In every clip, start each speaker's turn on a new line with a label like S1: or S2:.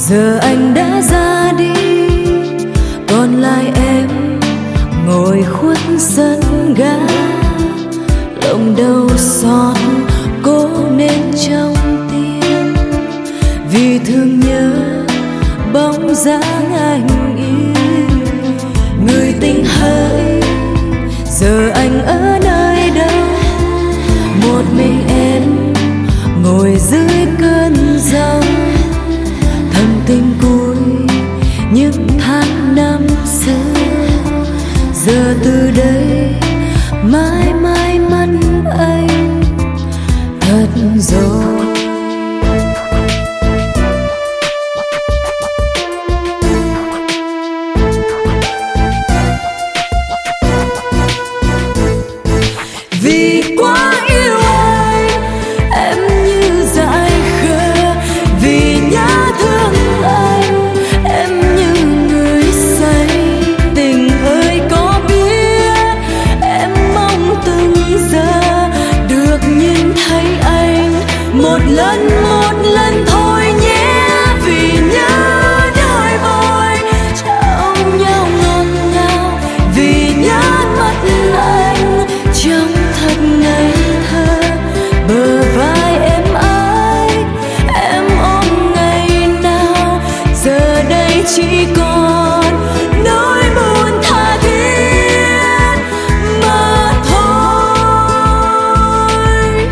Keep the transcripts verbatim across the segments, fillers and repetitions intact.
S1: giờ anh đã ra đi, còn lại em ngồi khuất sân ga, lòng đau xót cố nên trong tim, vì thương nhớ bóng dáng anh yêu. Người tình hỡi, giờ anh ở nơi đâu? Một mình em ngồi dưới cơn giông, thầm tình cuối những tháng năm xưa. Giờ từ đây mãi mãi mất anh thật rồi. Vì quá yêu anh, em như dại khờ. Vì nhớ thương anh, em như người say. Tình ơi có biết, em mong từng giờ được nhìn thấy anh một lần, một lần thôi nhé. Vì nhớ đôi môi trao nhau ngọt ngào, vì nhớ mất anh trong thật ngây thơ. Bờ vai em ái, em ôm ngày nào, giờ đây chỉ còn nỗi buồn tha thiết mà thôi.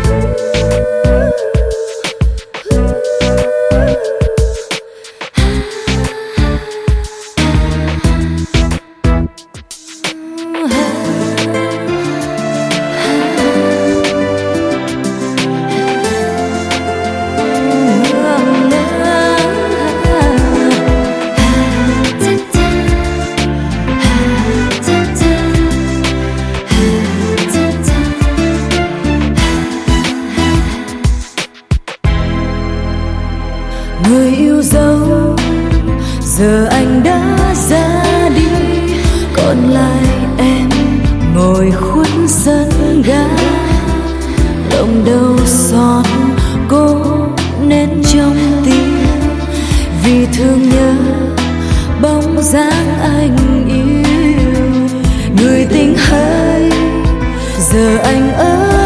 S1: Người yêu dấu, giờ anh đã ra đi, còn lại em ngồi khuất sân ga, lòng đau xót cố nén trong tim, vì thương nhớ bóng dáng anh yêu. Người tình hỡi, giờ anh ở